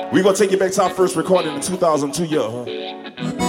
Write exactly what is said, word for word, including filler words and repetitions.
We gonna take you back to our first recording in two thousand two, yeah. Huh?